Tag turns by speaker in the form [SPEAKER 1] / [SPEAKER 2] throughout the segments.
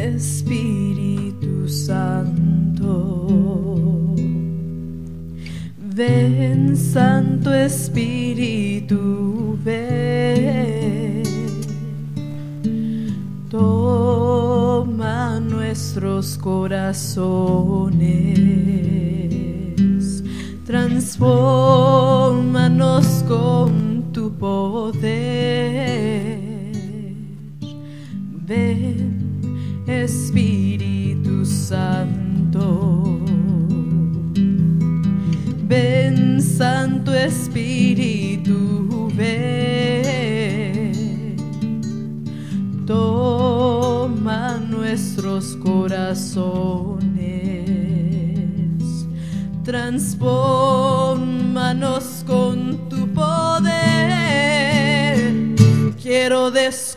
[SPEAKER 1] Espíritu Santo. Ven, Santo Espíritu, ven. Toma nuestros corazones, transfórmanos con tu poder. Ven, Espíritu Santo. Ven, Santo Espíritu, ven. Toma nuestros corazones, transfórmanos con tu poder. Quiero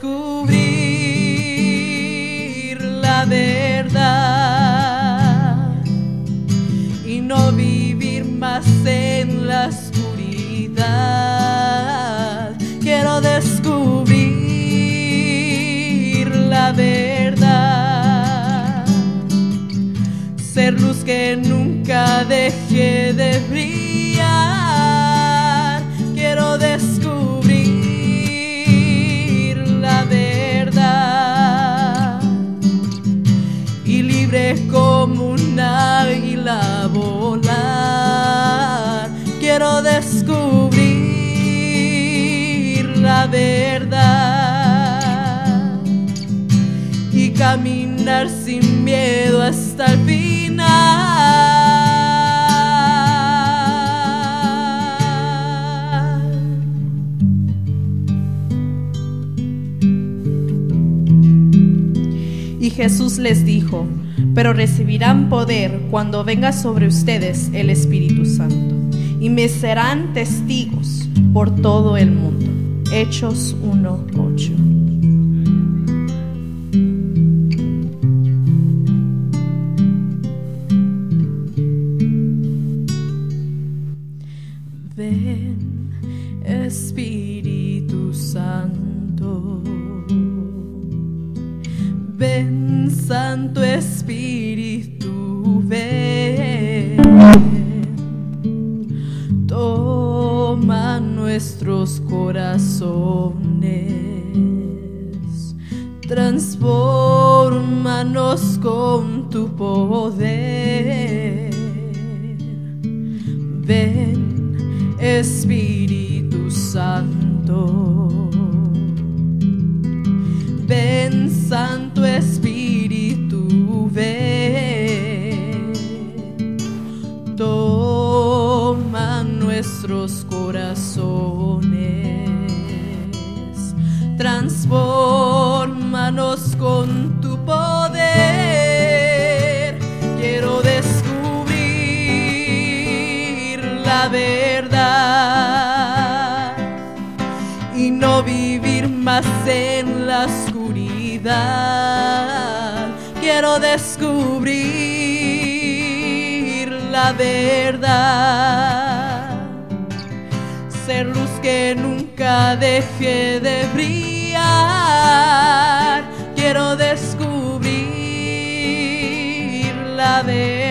[SPEAKER 1] descubrir la verdad y no vivir más en la oscuridad. Quiero descubrir la verdad, ser luz que nunca deje de brillar. Quiero descubrir la verdad y libre como un águila volar. Quiero descubrir la verdad y caminar sin miedo hasta el final.
[SPEAKER 2] Y Jesús les dijo: pero recibirán poder cuando venga sobre ustedes el Espíritu Santo, y me serán testigos por todo el mundo. Hechos 1:8.
[SPEAKER 1] Ven, Espíritu Santo. Ven, Santo Espíritu, ven. Toma nuestros corazones, transfórmanos con tu poder. Ven, Espíritu Santo. Ven, Santo Espíritu, ven. Toma nuestros corazones, transfórmanos con tu poder. Quiero descubrir la verdad y no vivir más en la oscuridad. Quiero descubrir la verdad, ser luz que nunca deje de brillar. Quiero descubrir la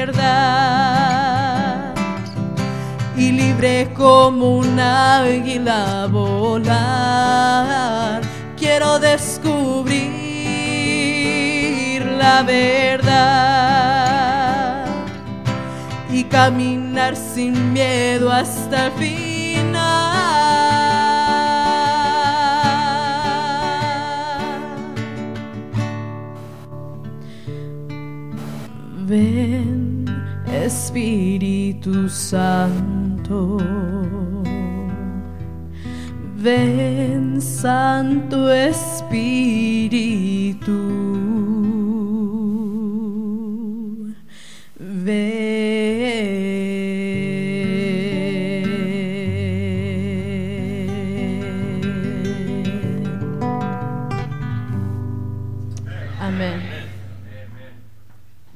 [SPEAKER 1] verdad y libre como un águila volar. Quiero descubrir la verdad y caminar sin miedo hasta el final. Ven, Espíritu Santo. Ven, Santo Espíritu.